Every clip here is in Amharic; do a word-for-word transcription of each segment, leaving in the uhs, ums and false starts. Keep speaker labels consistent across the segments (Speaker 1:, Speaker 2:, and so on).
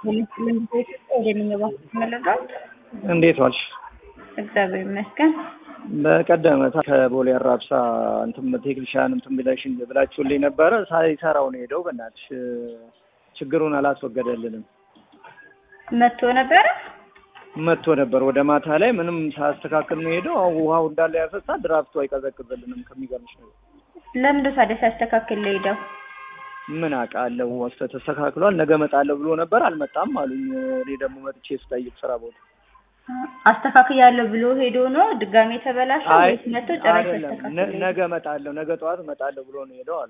Speaker 1: እንዴት ዋልሽ?
Speaker 2: እግዚአብሔር ይመስገን።
Speaker 1: በቀደም ከቦሌ አራብሳ እንትን ቴክኒሻን እንትን ብለሽኝ ብላችሁልኝ ነበረ። ሳይሰራው ነው ሄደው። በእናትሽ ችግሩን አላስወገደልንም።
Speaker 2: መጥቶ ነበረ
Speaker 1: መጥቶ ነበር ወደ ማታ ላይ ምንም ሳያስተካክል ነው ሄደው። አው ውሃው እንዳለ ያፈሳ ድራፍቱ አይቀዘቅዝልንም። ከሚገርምሽ ነው።
Speaker 2: ለምን ደስ አደስ ያስተካክል ሄደው?
Speaker 1: ምን አውቃለሁ። ወስተ ተስተካክሏል ነገ መጣለሁ ብሎ ነበር። አልመጣም አሉኝ። እኔ ደግሞ መጥቼ ስጠይቅ ስራ ቦታ
Speaker 2: አስተካክያለሁ ብሎ ሄዶ ነው ድጋሜ ተበላሸ ወይስ መጥቶ ጨራሽ ተስተካክለ?
Speaker 1: ነገ መጣለሁ ነገ ጠዋት መጣለሁ ብሎ ነው ሄደው አሉ።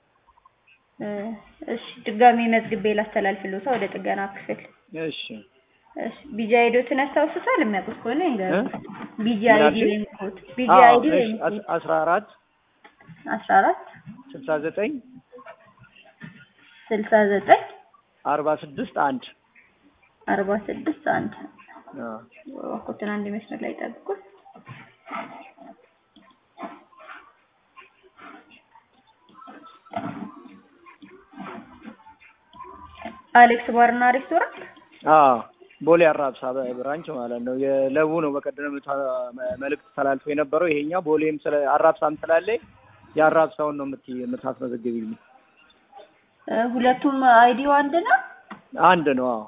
Speaker 2: እሺ ድጋሜ መዝግቤ ላስተላልፍልዎታ ወደ ጥገና ክፍል።
Speaker 1: እሺ
Speaker 2: እሺ ቢጂ አይዲ ተነስተውታል? የሚያውቁት ከሆነ እንግዲህ ቢጂ አይዲ ወይንኮት ቢጂ አይዲ ወይንኮት
Speaker 1: አስራ አራት
Speaker 2: አስራ አራት
Speaker 1: ስልሳ ዘጠኝ
Speaker 2: ስልሳ ዘጠኝ
Speaker 1: አርባ ስድስት አንድ
Speaker 2: አርባ ስድስት አንድ
Speaker 1: አዎ
Speaker 2: ኮተና አንድ መስመር ላይ ጠብቁ። አሌክስ ባርና ሬስቶራንት
Speaker 1: አዎ ቦሌ አራብሳ ብራንች ማለት ነው። የለቡ ነው። በቀደም መልእክት ተላልፎ የነበረው ይሄኛው ቦሌም ስለ አራብሳም ስላለ የአራብሳውን ነው የምታስመዘግቢልኝ።
Speaker 2: ሁለቱም አይዲው አንድ ነው?
Speaker 1: አንድ ነው። አዎ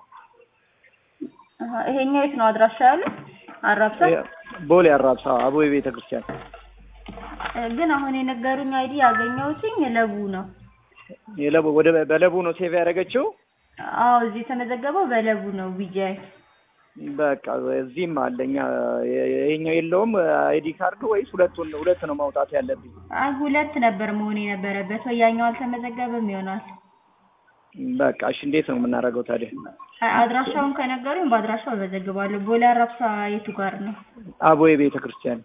Speaker 2: ይሄኛው የት ነው አድራሻ ያለው? አራብሳ
Speaker 1: ቦሌ አራብሳ አቦይ ቤተክርስቲያን።
Speaker 2: ግን አሁን የነገሩኝ አይዲ ያገኘሁትኝ የለቡ ነው።
Speaker 1: የለቡ ወደ በለቡ ነው ሴቭ ያደረገችው?
Speaker 2: አዎ እዚህ ተመዘገበው በለቡ ነው ቢጂአይ።
Speaker 1: በቃ እዚህም አለኛ። ይሄኛው የለውም አይዲ ካርዱ ወይስ ሁለቱን ሁለት ነው ማውጣት ያለብኝ?
Speaker 2: አይ ሁለት ነበር መሆን የነበረበት። ወያኛው አልተመዘገበም ይሆናል።
Speaker 1: በቃ እሺ እንዴት ነው የምናደርገው ታዲያ?
Speaker 2: አድራሻውን ከነገሩኝ በአድራሻው በዘግባለሁ። ቦሌ አራብሳ የቱ ጋር ነው?
Speaker 1: አቦይ ቤተክርስቲያን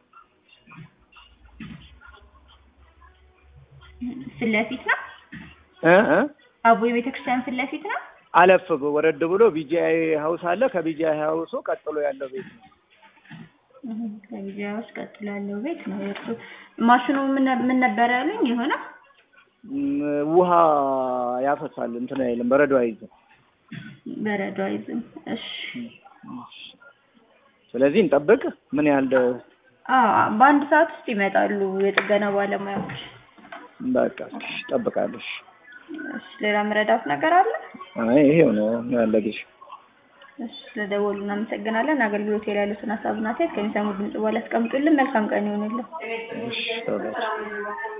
Speaker 2: ፊት ለፊት ነው?
Speaker 1: እ እ
Speaker 2: አቦይ ቤተክርስቲያን ፊት ለፊት ነው?
Speaker 1: አለፍ ወረድ ብሎ ቢጂአይ ሃውስ አለ። ከቢጂአይ ሃውስ ቀጥሎ ያለው ቤት ነው።
Speaker 2: ከቢጂአይ ሃውስ ቀጥሎ ያለው ቤት ነው። እሱ ማሽኑ ምን ምን ነበር ያሉኝ? የሆነ
Speaker 1: ውሃ ያፈሳል። እንትን አይልም፣ በረዶ አይዝም።
Speaker 2: በረዶ አይዝም። እሺ
Speaker 1: ስለዚህ እንጠብቅ። ምን ያህል?
Speaker 2: አዎ በአንድ ሰዓት ውስጥ ይመጣሉ የጥገና ባለሙያዎች።
Speaker 1: በቃ ጠብቃለሽ።
Speaker 2: እሺ ሌላ መረዳት ነገር አለ?
Speaker 1: አይ ይሄው ነው ያለግሽ።
Speaker 2: እሺ ለደወሉ እናመሰግናለን። አገልግሎት ላይ ያሉትን ሀሳብና አስተያየት ከሚሰሙ ድምጽ በኋላ አስቀምጡልን። መልካም ቀን ይሁንልህ።
Speaker 1: እሺ